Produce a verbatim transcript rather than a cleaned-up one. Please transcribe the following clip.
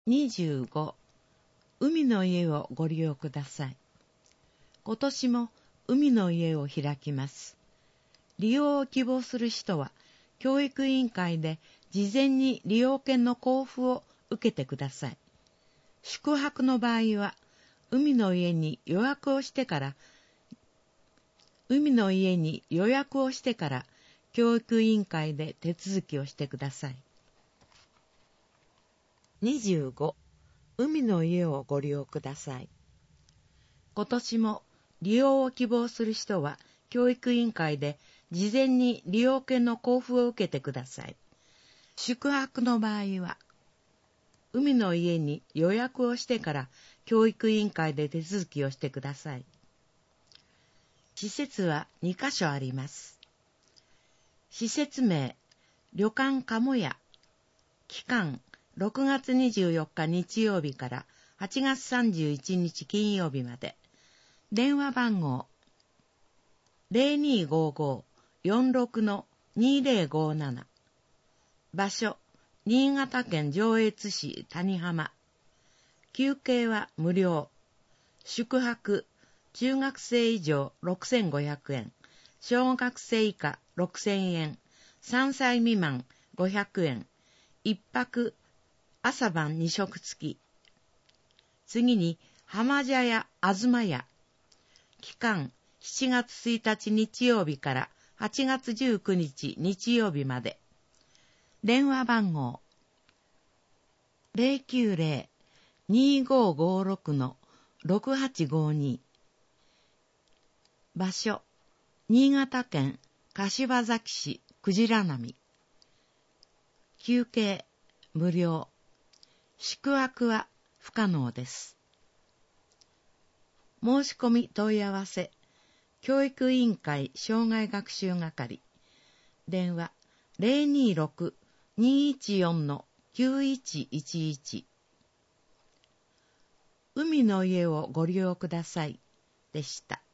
にじゅうご、海の家をご利用ください。今年も海の家を開きます。利用を希望する人は、教育委員会で事前に利用券の交付を受けてください。宿泊の場合は、海の家に予約をしてから、海の家に予約をしてから、教育委員会で手続きをしてください。にじゅうご、海の家をご利用ください。今年も利用を希望する人は、教育委員会で事前に利用券の交付を受けてください。宿泊の場合は、海の家に予約をしてから教育委員会で手続きをしてください。施設はにかしょあります。施設名、旅館鴨屋。期間、ろくがつにじゅうよっか日曜日からはちがつさんじゅういちにち金曜日まで。電話番号、ゼロにーごーごー よんろく にーぜろごーなな。場所、新潟県上越市谷浜。休憩は無料。宿泊、中学生以上ろくせんごひゃくえん、小学生以下ろくせんえん、さんさい未満ごひゃくえん、一泊、朝晩に食付き。次に、浜茶屋あずま屋。期間、しちがつついたち日曜日からはちがつじゅうくにち日曜日まで。電話番号、ゼロきゅうゼロ にーごーごーろく ろくはちごーに。場所、新潟県柏崎市くじら並。休憩、無料。宿泊は不可能です。申し込み問い合わせ、教育委員会生涯学習係。電話、ゼロにーろく にーいちよん きゅういちいちいち。海の家をご利用くださいでした。